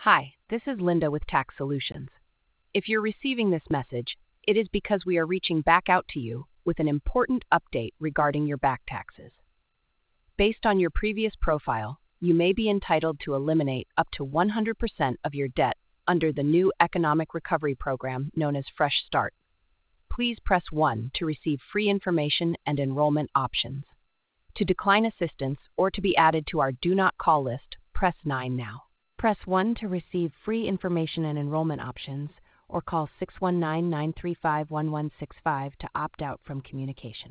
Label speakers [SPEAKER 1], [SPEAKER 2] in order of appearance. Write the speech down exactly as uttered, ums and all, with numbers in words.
[SPEAKER 1] Hi, this is Linda with Tax Solutions. If you're receiving this message, it is because we are reaching back out to you with an important update regarding your back taxes. Based on your previous profile, you may be entitled to eliminate up to one hundred percent of your debt under the new economic recovery program known as Fresh Start. Please press one to receive free information and enrollment options. To decline assistance or to be added to our Do Not Call list, press nine now. Press one to receive free information and enrollment options, or call six one nine, nine three five, one one six five to opt out from communication.